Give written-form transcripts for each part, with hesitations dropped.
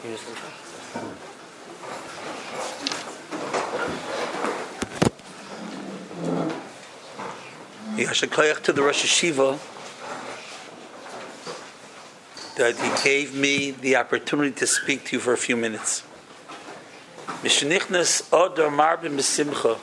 Yashakayach to the Rosh Hashiva that he gave me the opportunity to speak to you for a few minutes. Mishnichnas Odor Marbim B'Simcha.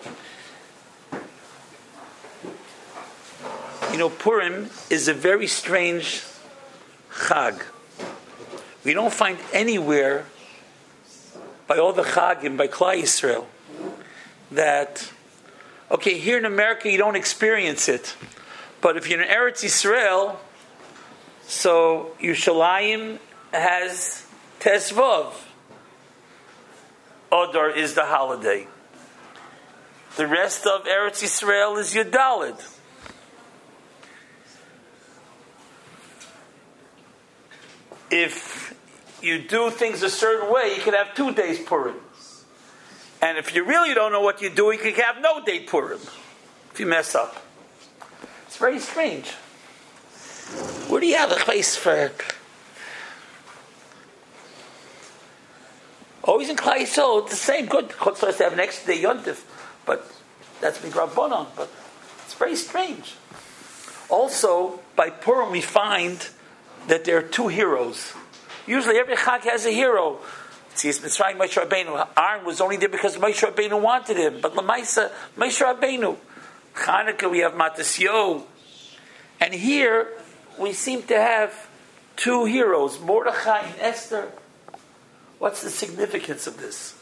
You know, Purim is a very strange Chag. We don't find anywhere by all the Chagim, by Klal Yisrael, that, okay, here in America you don't experience it, but if you're in Eretz Yisrael, so Yerushalayim has Tezvav. Odor is the holiday. The rest of Eretz Yisrael is Yudalid. If you do things a certain way, you can have 2 days Purim. And if you really don't know what you're doing, you can have no day Purim if you mess up. It's very strange. Where do you have a place for? Always in Klal Yisrael, it's the same. Good. Chutz la'as to have an extra day Yontif, but that's midrabanan. But it's very strange. Also, by Purim we find that there are 2 heroes. Usually every Chag has a hero. Tzias Mitzrayim, Moshe Rabbeinu. Aaron was only there because Moshe Rabbeinu wanted him. But L'maisa, Moshe Rabbeinu. Chanukah, we have Matisyahu. And here, we seem to have 2 heroes, Mordechai and Esther. What's the significance of this?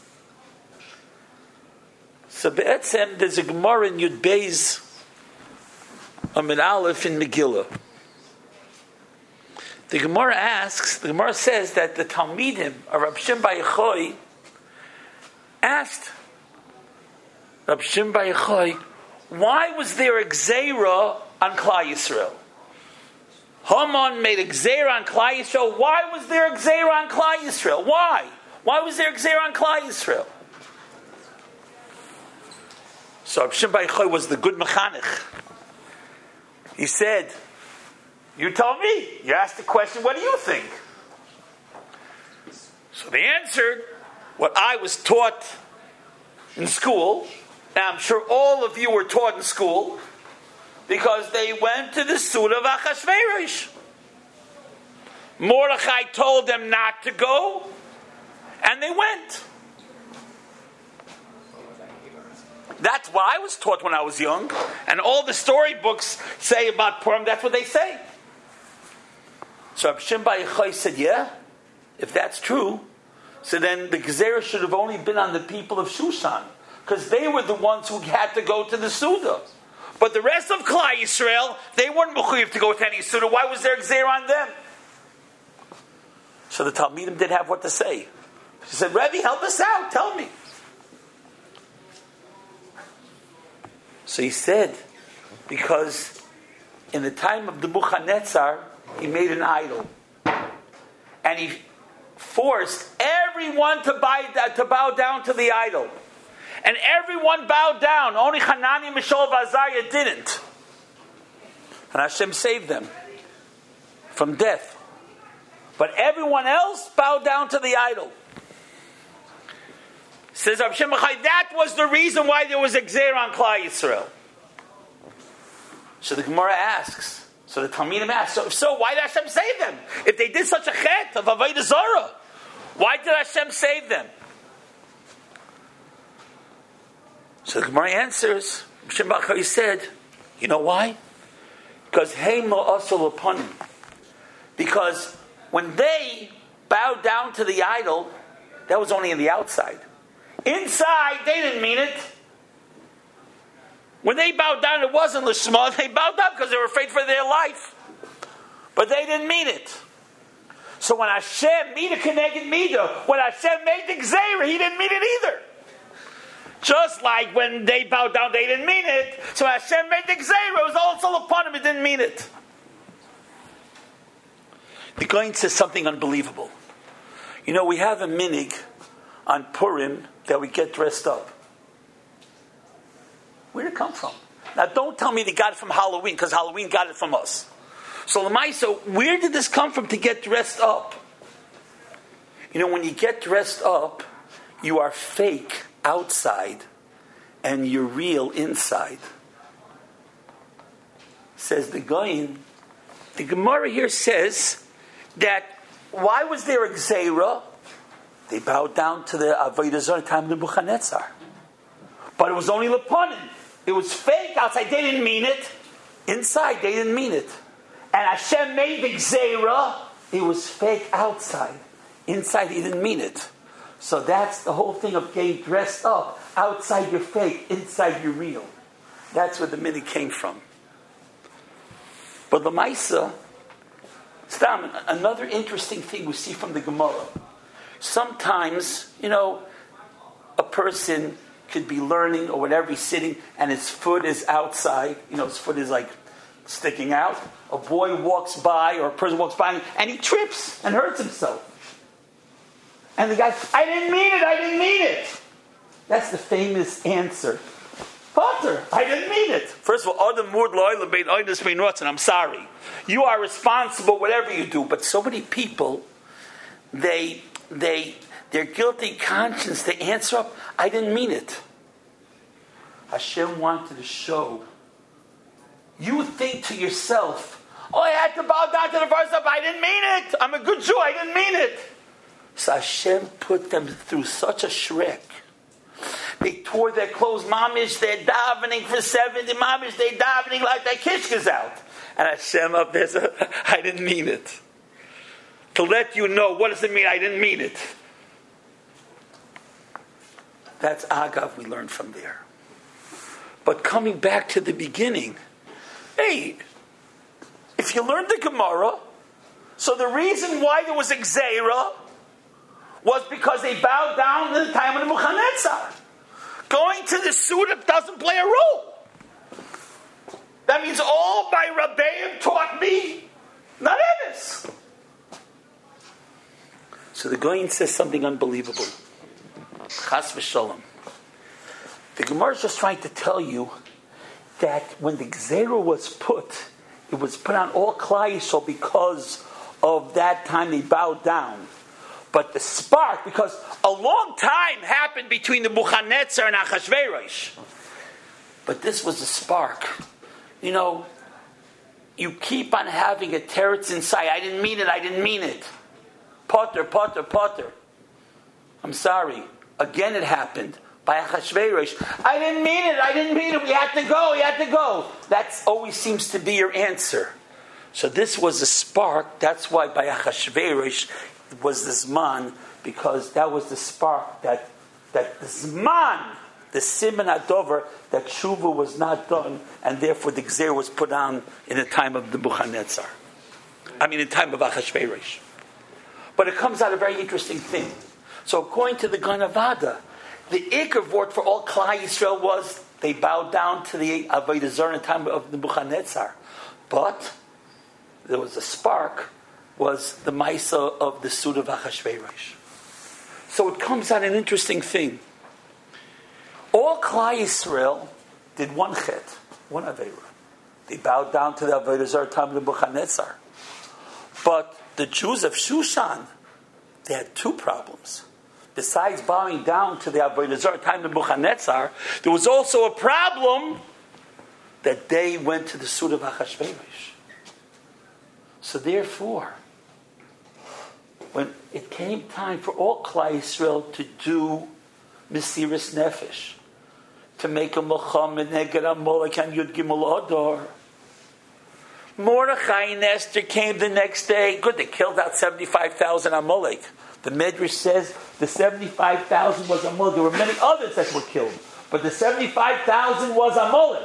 So Be'etzem, there's a Gemara in Yud Beis, Amid Aleph in Megillah. The Gemara says that the Talmidim of Rab Shimon bar Yochai asked Rab Shimon bar Yochai, why was there a Gzeira on Klal Yisrael? Haman made a Gzeira on Klal Yisrael. Why was there a Gzeira on Klal Yisrael? Why? Why was there a Gzeira on Klal Yisrael? So Rab Shimon bar Yochai was the good mechanech. He said, you told me. You asked the question, what do you think? So they answered what I was taught in school, and I'm sure all of you were taught in school, because they went to the Suda of Achashverosh. Mordechai told them not to go, and they went. That's what I was taught when I was young, and all the storybooks say about Purim, that's what they say. So Rab Shimon bar Yochai said, yeah, if that's true, so then the Gezerah should have only been on the people of Shushan, because they were the ones who had to go to the Suda. But the rest of Klal Yisrael, they weren't mechuyev to go to any Suda. Why was there a Gezerah on them? So the Talmidim didn't have what to say. She said, Rebbe, help us out, tell me. So he said, because in the time of the Nebuchadnezzar, he made an idol. And he forced everyone to bow down to the idol. And everyone bowed down. Only Hanani, Mishael, and Azariah didn't. And Hashem saved them from death. But everyone else bowed down to the idol. Says Rab Shimon bar Yochai, that was the reason why there was a Gzeira on Klal Yisrael. So the Gemara asks, so the Talmidim ask, so why did Hashem save them? If they did such a chet of Avodah Zarah, why did Hashem save them? So the Gemara answers, Shimon bar Yochai said, you know why? Because because when they bowed down to the idol, that was only on the outside. Inside, they didn't mean it. When they bowed down, it wasn't Lishma. They bowed down because they were afraid for their life. But they didn't mean it. So when Hashem, Mida Keneged Mida, when Hashem made the Gzeira, He didn't mean it either. Just like when they bowed down, they didn't mean it. So when Hashem made the Gzeira, it was also upon Him, it didn't mean it. The Goin says something unbelievable. You know, we have a minig on Purim that we get dressed up. Where did it come from? Now, don't tell me they got it from Halloween, because Halloween got it from us. So, Lamaisa, where did this come from to get dressed up? when you get dressed up, you are fake outside and you're real inside. Says the Goyin. The Gemara here says that why was there a Gzeira? They bowed down to the Avodah Zarah time of Nebuchadnezzar. But it was only Leponin. It was fake outside. They didn't mean it. Inside, they didn't mean it. And Hashem made the Gzeira. It was fake outside. Inside, he didn't mean it. So that's the whole thing of getting dressed up. Outside, you're fake. Inside, you're real. That's where the minute came from. But the Maisa, another interesting thing we see from the Gemara. Sometimes, a person could be learning or whatever, he's sitting, and his foot is outside. His foot is like sticking out. A boy walks by, or a person walks by, and he trips and hurts himself. And the guy, I didn't mean it. That's the famous answer. Potter, I didn't mean it. First of all, I'm sorry. You are responsible, whatever you do. But so many people, their guilty conscience, they answer up, I didn't mean it. Hashem wanted to show. You think to yourself, I had to bow down to the first up, I didn't mean it. I'm a good Jew, I didn't mean it. So Hashem put them through such a shrek. They tore their clothes, mamish, they're davening for 70, mamish, they're davening like their kishkas out. And Hashem up there said, I didn't mean it. To let you know, what does it mean, I didn't mean it? That's Agav we learned from there. But coming back to the beginning, hey, if you learned the Gemara, so the reason why there was a Gzeira was because they bowed down in the time of Nebuchadnezzar. Going to the Suda doesn't play a role. That means all my Rabbeim taught me, not Emes. So the Goyin says something unbelievable. Chas v'sholom. The Gemara is just trying to tell you that when the Gzeira was put, it was put on all Klal Yisrael because of that time they bowed down. But the spark, because a long time happened between the Nebuchadnezzar and Achashverosh. But this was a spark. You keep on having a teretz inside. I didn't mean it. Potter. I'm sorry. Again it happened by Achashverosh. I didn't mean it. We had to go. That always seems to be your answer. So this was a spark. That's why by Achashverosh was the Zman, because that was the spark that the Zman, the Siman Adover, that Tshuva was not done, and therefore the Gzeir was put on in the time of the Nebuchadnezzar. In the time of Achashverosh. But it comes out a very interesting thing. So according to the Ganavada, the Iker word for all Klal Yisrael was they bowed down to the Avodah Zarah in the time of the Nebuchadnezzar. But there was a spark, was the Maisa of the Suda of Achashverosh. So it comes out an interesting thing. All Klal Yisrael did one chet, one Aveira. They bowed down to the Avodah Zarah time of Nebuchadnezzar. But the Jews of Shushan, they had two problems. Besides bowing down to the Avodah Zarah time of Nebuchadnezzar, there was also a problem that they went to the Suda of Achashverosh. So therefore, when it came time for all Klal Yisrael to do Mesiras Nefesh, to make a Milchama Neged Amalek and Yud Gimel Adar, Mordechai and Esther came the next day. Good, they killed out 75,000 Amalek. The Medrash says the 75,000 was Amalek. There were many others that were killed, but the 75,000 was Amalek.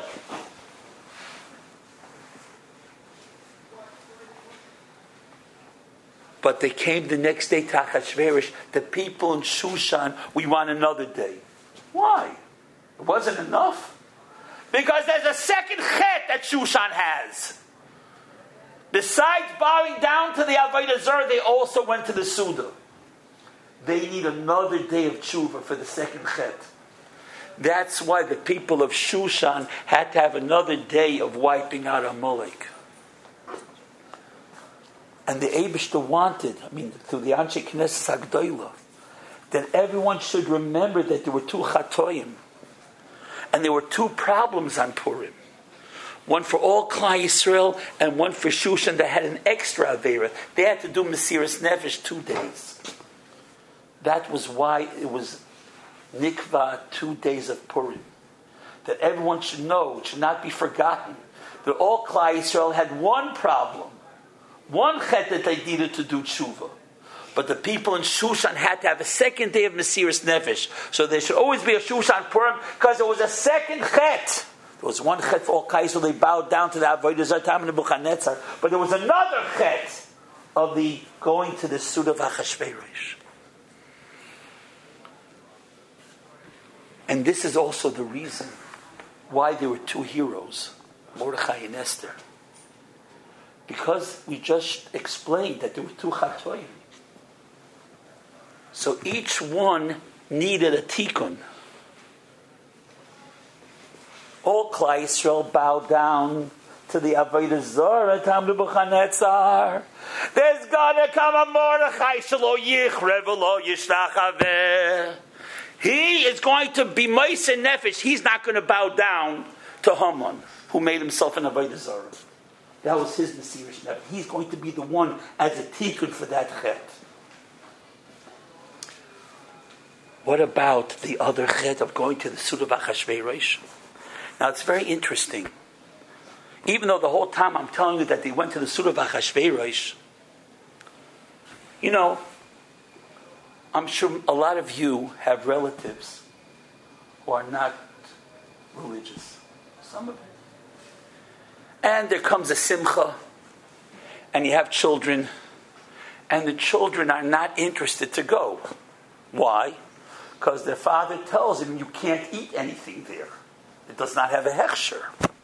But they came the next day to Achashverosh. The people in Shushan, we want another day. Why? It wasn't enough? Because there's a second chet that Shushan has. Besides bowing down to the Avodah Zarah, they also went to the Suda. They need another day of tshuva for the second chet. That's why the people of Shushan had to have another day of wiping out Amalek. And the Eibishter wanted, through the Anshe Knesset Hagdolah, that everyone should remember that there were two Chatoim. And there were two problems on Purim. One for all Klal Yisrael and one for Shushan that had an extra Aveira. They had to do Mesiras Nefesh 2 days. That was why it was Nikva 2 days of Purim. That everyone should know, it should not be forgotten, that all Klal Yisrael had one problem. One chet that they needed to do tshuva. But the people in Shushan had to have a second day of Mesiras Nefesh. So there should always be a Shushan Purim because there was a second chet. There was one chet for all Klal Yisrael. They bowed down to the Avodah Zarah and Nebuchadnezzar. But there was another chet of the going to the suit of Achashverosh. And this is also the reason why there were two heroes, Mordechai and Esther. Because we just explained that there were two Chatoim. So each one needed a tikkun. All Klal Yisrael bowed down to the Avodah Zarah, Tam Nebuchadnezzar. There's gonna come a Mordechai shelo yichrev v'lo yishtachaveh. He is going to be Moshe Nefesh. He's not going to bow down to Haman, who made himself an Avodah Zarah. That was his Mesiras Nefesh. He's going to be the one as a tikkun for that chet. What about the other chet of going to the suit of Achashverosh? Now it's very interesting. Even though the whole time I'm telling you that they went to the suit of Achashverosh, I'm sure a lot of you have relatives who are not religious. Some of them. And there comes a simcha, and you have children, and the children are not interested to go. Why? Because their father tells them you can't eat anything there. It does not have a hechsher.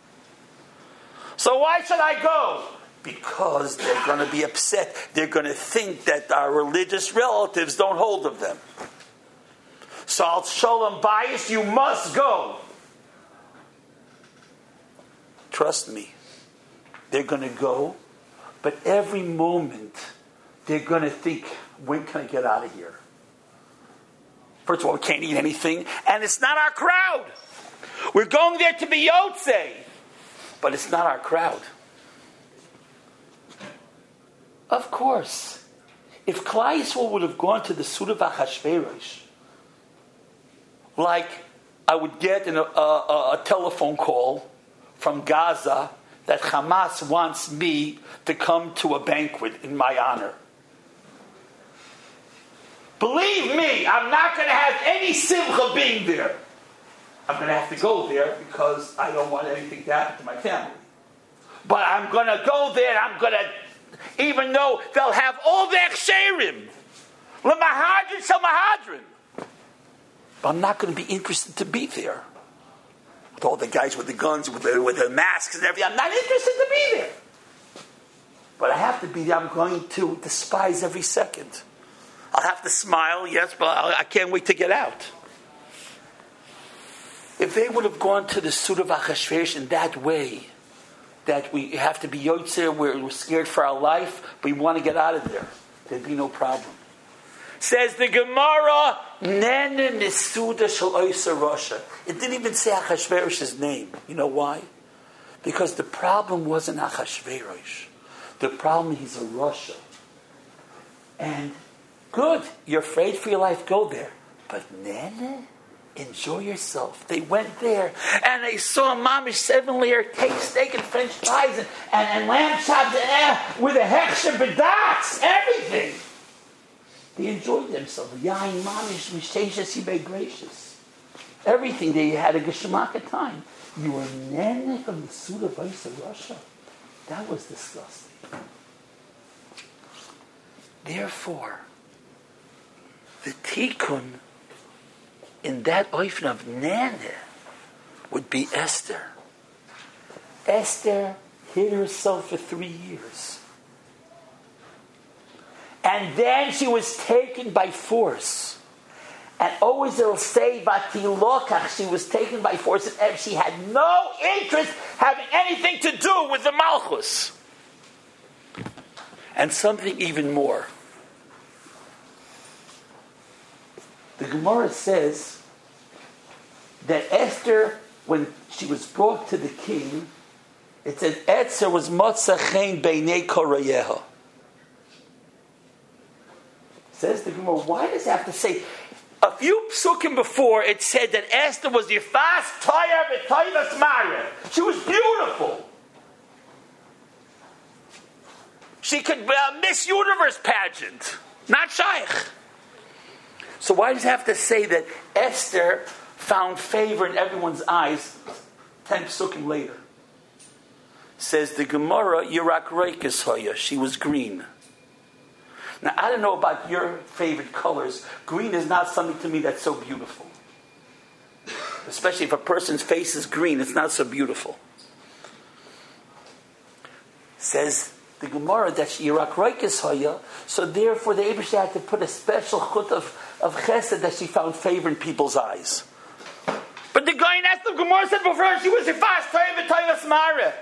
So why should I go? Because they're going to be upset. They're going to think that our religious relatives don't hold of them. So I'll show them bias. You must go. Trust me. They're going to go. But every moment, they're going to think, when can I get out of here? First of all, we can't eat anything. And it's not our crowd. We're going there to be Yotzei. But it's not our crowd. Of course, if Klal Yisrael would have gone to the suit of Achashverosh, like I would get a telephone call from Gaza that Hamas wants me to come to a banquet in my honor. Believe me, I'm not going to have any simcha being there. I'm going to have to go there because I don't want anything to happen to my family. But I'm going to go there, I'm going to, even though they'll have all the Echsherim, L'mahadrin shel Mahadrin. But I'm not going to be interested to be there. With all the guys with the guns, with the masks and everything, I'm not interested to be there. But I have to be there. I'm going to despise every second. I'll have to smile, yes, but I can't wait to get out. If they would have gone to the suit of Achashverosh in that way, that we have to be Yotzer, we're scared for our life, but we want to get out of there, there'd be no problem. Says the Gemara, Nene Nisuda Shel Oysa Rasha. It didn't even say Achashverosh's name. You know why? Because the problem wasn't Achashverosh. The problem, he's a Rasha. And good, you're afraid for your life, go there. But Nene, enjoy yourself. They went there and they saw Mamish 7-layer steak and French fries and lamb chops with a hechsher b'datz, everything. They enjoyed themselves. Yain Mamish Misheishes Yibei gracious. Everything. They had a geshemaka time. You were nene from the suit of Oysa Rasha. That was disgusting. Therefore, the tikkun in that oifen of nene would be Esther. Esther hid herself for 3 years. And then she was taken by force. And always it'll say, Vatilokach, she was taken by force, and she had no interest having anything to do with the Malchus. and something even more. The Gemara says that Esther, when she was brought to the king, it said Esther was motzachein beinei korayeha. Says the Gemara, why does it have to say? A few psukim before, it said that Esther was the fast Toya v'Toyvas Mara. She was beautiful. She could Miss Universe pageant, not shaykh. So why does it have to say that Esther found favor in everyone's eyes 10 psukim later? Says the Gemara, Yirak Reikis Hoya, she was green. Now, I don't know about your favorite colors. Green is not something to me that's so beautiful. Especially if a person's face is green, it's not so beautiful. Says the Gemara that she Yirak Reikis Hoya, so therefore the Eibusha had to put a special chut of chesed that she found favor in people's eyes. But the guy in the Gemara said before she was a fast Toyvas Mara.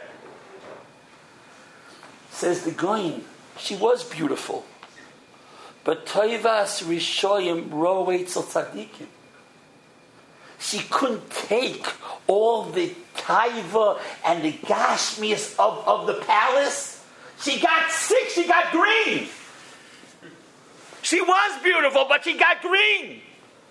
Says the Goyin, she was beautiful. But Toivas Rishoyim Roetzel Tzadikim. She couldn't take all the taiva and the gashmias of the palace. She got sick, she got green. She was beautiful, but she got green.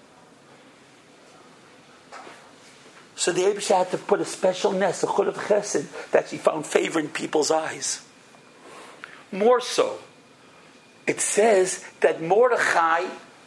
So the Eibusha had to put a special nest, a chut of chesed, that she found favor in people's eyes. More so, it says that Mordechai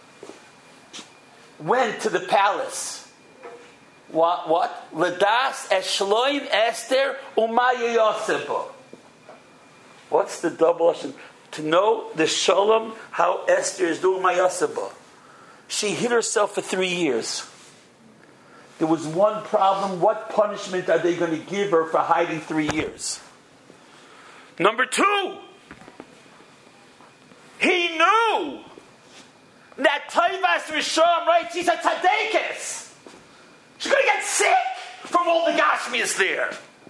went to the palace. What? Ladas Eshloim Esther Umaya Yosebo. What's the double lesson? To know the shalom, how Esther is doing Umaya Yosebo. She hid herself for 3 years. There was one problem. What punishment are they going to give her for hiding 3 years? Number 2, he knew that Toivas Rishon, right? She's a tzadekes. She's going to get sick from all the gashmias there.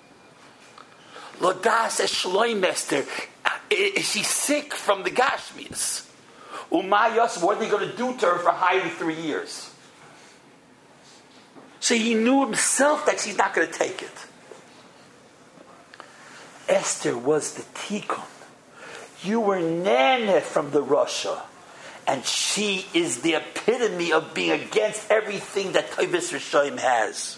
Lodas Eshloim Esther. Is she sick from the gashmias? Umayos, what are they going to do to her for hiding 3 years? So he knew himself that she's not going to take it. Esther was the tikkun. You were Naneh from the Russia. And she is the epitome of being against everything that Toivas Rishoyim has.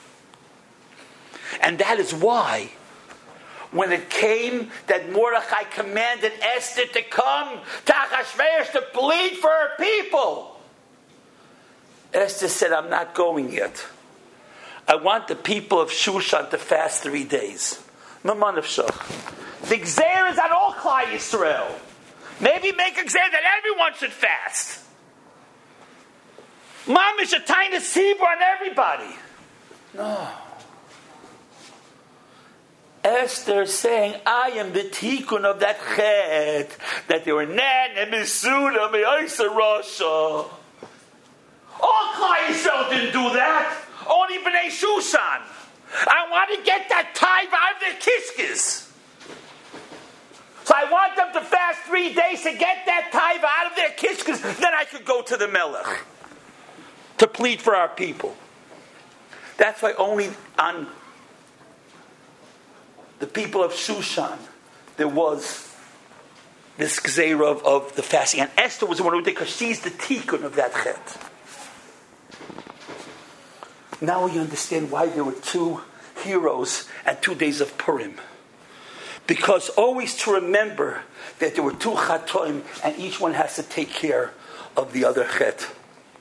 And that is why, when it came that Mordechai commanded Esther to come to Achashverosh to plead for her people, Esther said, I'm not going yet. I want the people of Shushan to fast 3 days. Maman of Shach. The Gzeir is on all Klal Yisrael. Maybe make a Gzeir that everyone should fast. Mamish a tiny sibur on everybody. No. Esther saying, I am the tikkun of that chet, that they were Nan and Misuda Me'oisa Rasha. All Klal Yisrael didn't do that. Only B'nai Shushan. I want to get that tithe out of their kiskis. So I want them to fast 3 days to get that tithe out of their kiskis. Then I could go to the Melech to plead for our people. That's why only on the people of Shushan there was this gzeira of the fasting. And Esther was the one who did, because she's the tikkun of that chet. Now you understand why there were 2 heroes and 2 days of Purim. Because always to remember that there were 2 chatoim and each one has to take care of the other chet.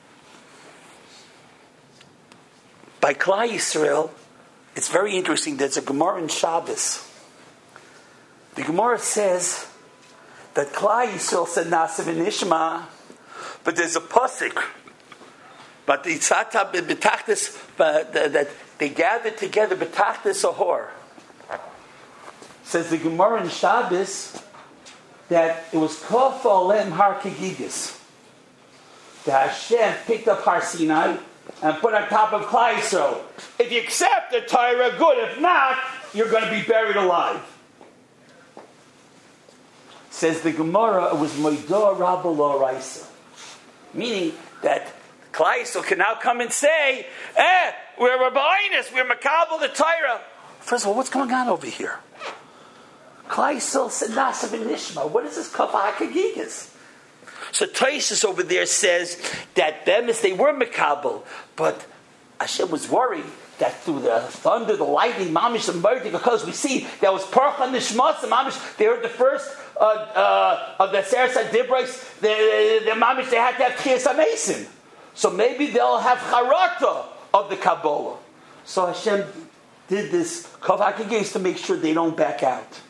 By Klal Yisrael, it's very interesting. There's a Gemara in Shabbos. The Gemara says that Klal Yisrael said Nasiv and Ishma, but there's a pasuk. But the tzata betachtis, that they gathered together betachtis ahor. Says the Gemara in Shabbos that it was Kof Olem Har Kegigis. That Hashem picked up Har Sinai and put on top of Klal Yisrael. If you accept the Torah, good. If not, you're going to be buried alive. Says the Gemara, it was Moidah Rabba L'Oraisa. Meaning that Klal Yisrael can now come and say, we're Rabbainus, we're Makabel the Torah. First of all, what's going on over here? Klal Yisrael said Nasav and Nishma. What is this Kavah HaKagigas? So Tosfos over there says that Bemis, they were Makabel, but Hashem was worried that through the thunder, the lightning, Mamish, the murder, because we see there was Parcha Nishmas, and Mamish, they heard the first of the Seres HaDibros, the Mamish, they had to have Tchias HaMesim. So maybe they'll have Charata of the Kabbalah. So Hashem did this Kavah HaKagigas to make sure they don't back out.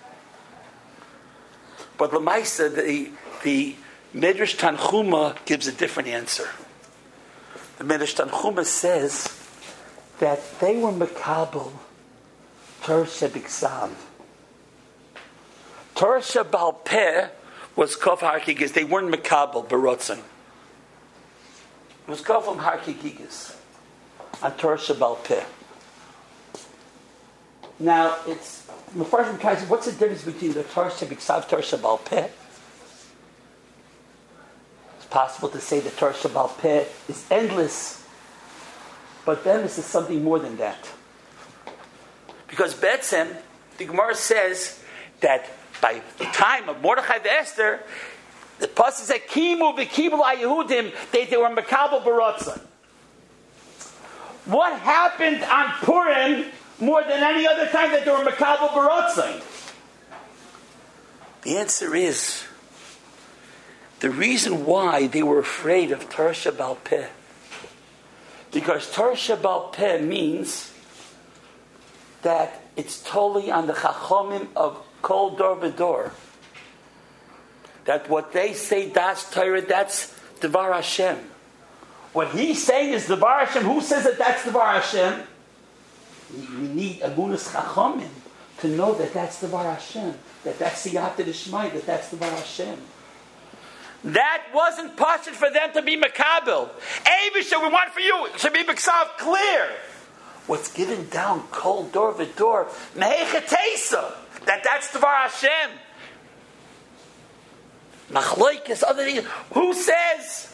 But Lamaisa, the Midrash Tanchuma gives a different answer. The Midrash Tanchuma says that they were Makabel Torah Shebiksav. Torah Shebal Peh was Kavah HaKagigas. They weren't Makabel Barotzen. It was Kavah HaKagigas on Torah Shebal Peh. Now, it's what's the difference between the Torah Shebiksav, Torah Shebal Peh? It's possible to say the Torah Shebal Peh is endless. But then this is something more than that. Because Betzem, the Gemara says that by the time of Mordechai and Esther, the pasuk said, Kimu v'kibul ha'Yehudim, they were Makabel Barotzen. What happened on Purim more than any other time that they were Makabel Barotzen? The answer is, the reason why they were afraid of Torah Shebal Peh, because Torah Shebal Peh means that it's totally on the Chachamim of Kol Dor V'Dor. That what they say, Das Torah, that's Devar Hashem. What he's saying is Devar Hashem. Who says that that's Devar Hashem? We need Agunas Chachamim to know that that's Devar Hashem. That that's Siyata D'Shmai, that that's Devar Hashem. That wasn't possible for them to be Makabel. Avisha, we want for you to be Miksav clear. What's given down Kol Dor V'Dor, Mehechatesa, that's Devar Hashem. Machloikis, other things. Who says?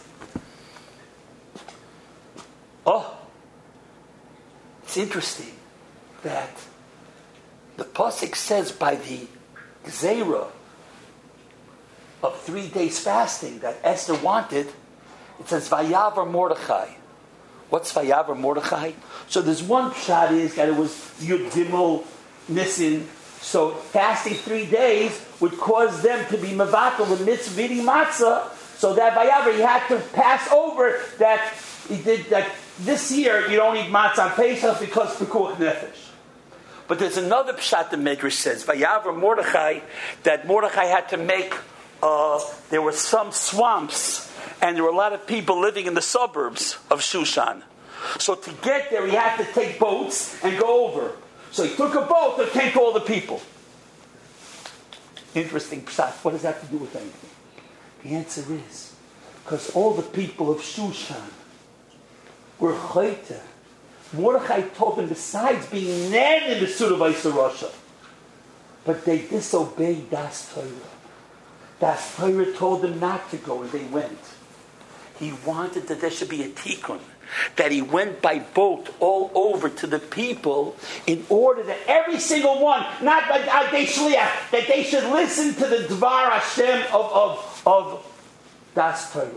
Oh, it's interesting that the pasuk says by the Gzeira of 3 days fasting that Esther wanted, it says Vayavar Mordechai. What's Vayavar Mordechai? So there's one shot is that it was Yud Gimel Nissen. So fasting 3 days would cause them to be mevatel the mitzvah eating matzah. So that Vayavar, he had to pass over that he did that this year you don't eat matzah on Pesach because pekuach nefesh. But there's another pshat the Midrash says Vayavar Mordechai, that Mordechai had to make. There were some swamps, and there were a lot of people living in the suburbs of Shushan. So to get there, he had to take boats and go over. So he took a boat that came to all the people. Interesting pshat. What does that have to do with anything? The answer is because all the people of Shushan were chayte. Mordechai told them, besides being nan in the suit of Isarasha, but they disobeyed Das Torah. Das Torah told them not to go, and they went. He wanted that there should be a tikkun, that he went by boat all over to the people in order that every single one, not like Adei Shliach, that they should listen to the Dvar Hashem of Das Torah.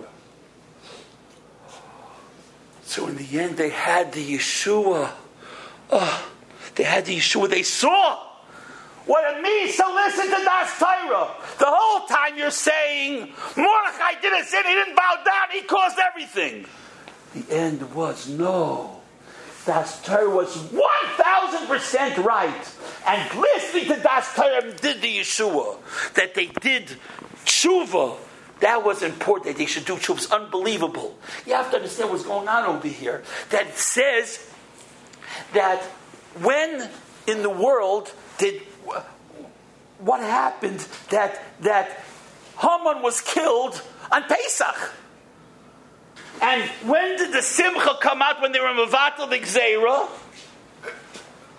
So in the end, they had the Yeshua. They had the Yeshua. They saw what it means to listen to Das Torah. The whole time you're saying, Mordechai didn't sin, he didn't bow down, he caused everything. The end was no. Das Torah was 1,000% right. And listening to Das Torah did the Yeshua. That they did tshuva. That was important, that they should do tshuva. It's unbelievable. You have to understand what's going on over here. That says that when in the world did what happened that Haman was killed on Pesach. And when did the Simcha come out when they were mevatel the Gzeira?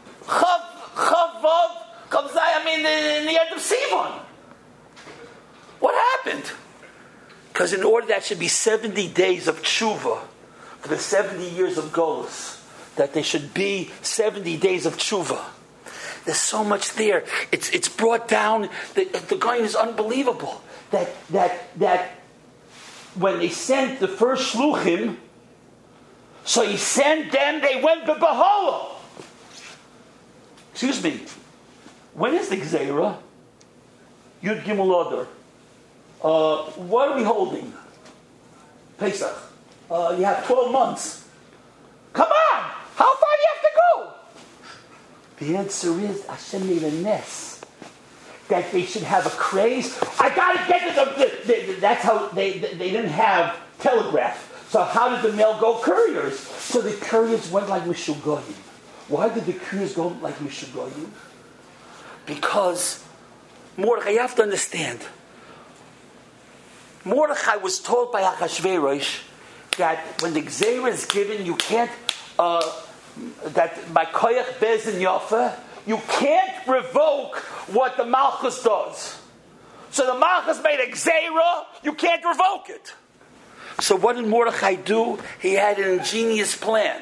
In the end of Sivan. What happened? Because in order that should be 70 days of tshuva for the 70 years of Golus, that there should be 70 days of tshuva. There's so much there. It's brought down. The guy is unbelievable. That when they sent the first shluchim, so he sent them. They went to Beholah. Excuse me. When is the Gzeira? Yud Gimel Adar. What are we holding? Pesach. You have 12 months. Come on! How far do you have to go? The answer is Hashem made a ness. That they should have a craze. I gotta get to them. That's how they didn't have telegraph. So how did the mail go? Couriers. So the couriers went like Mishugoyim. Why did the couriers go like Mishugoyim? Because Mordechai, you have to understand. Mordechai was told by Achashverosh that when the Gzeira is given, you can't, that by Koyach Bezin Yafa, you can't revoke what the Malchus does. So the Malchus made a Gzeira, you can't revoke it. So what did Mordechai do? He had an ingenious plan.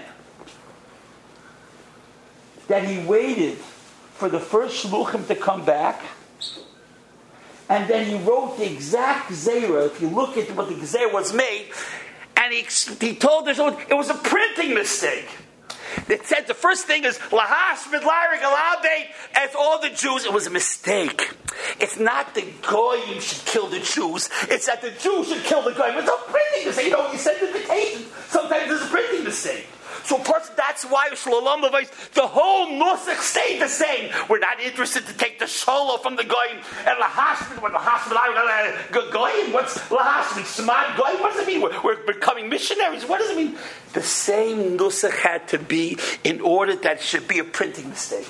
That he waited for the first shluchim to come back, and then he wrote the exact Gzeira. If you look at what the Gzeira was made, and he told us it was a printing mistake. It said the first thing is Lahash Midlarik Alabeit as all the Jews. It was a mistake. It's not the Goyim should kill the Jews. It's that the Jews should kill the Goyim. It's a printing mistake. You know, you send invitation. Sometimes there's a printing mistake. So, of course, that's why Shalom Levais, the whole Nusach stayed the same. We're not interested to take the Sholo from the Goyim and Lahashmid. What Lahashmid? Goyim? What's Lahashmid? Samad Goyim? What does it mean? We're becoming missionaries. What does it mean? The same Nusach had to be in order that it should be a printing mistake.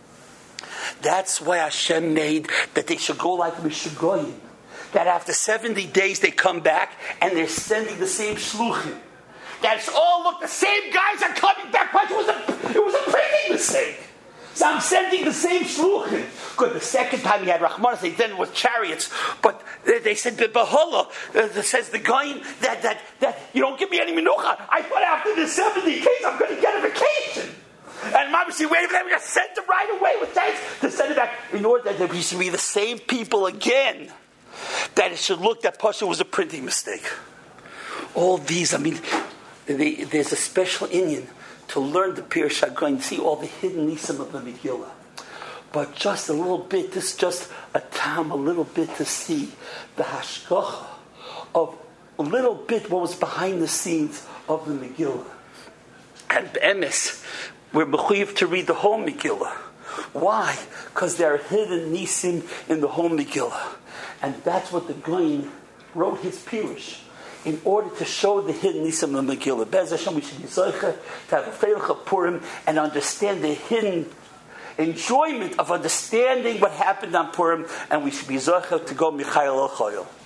That's why Hashem made that they should go like Mishugoyim. That after 70 days they come back and they're sending the same shluchim. That's all, look, the same guys are coming back. It was a printing mistake. So I'm sending the same shluchim. Good, the second time he had Rahmanas, they did it with chariots. But they said, Beholah, says the guy that you don't give me any minucha. I thought after the 70 days I'm going to get a vacation. And Mom said, wait a minute, we're going to send them right away with thanks to send it back in order that we should be the same people again. That it should look that Pasha was a printing mistake. All these, I mean, there's a special Indian to learn the Pirush HaGoyim, see all the hidden nisim of the Megillah. But just a little bit, this is just a time, a little bit to see the hashgacha of a little bit what was behind the scenes of the Megillah. And Be'emes, we're mechuyev to read the whole Megillah. Why? Because there are hidden nisim in the whole Megillah. And that's what the Goyim wrote his Pirush. In order to show the hidden nisim of the Megillah. Bez Hashem, we should be zoicha to have a Feilach of Purim and understand the hidden enjoyment of understanding what happened on Purim, and we should be zoicha to go Michael El Choyel.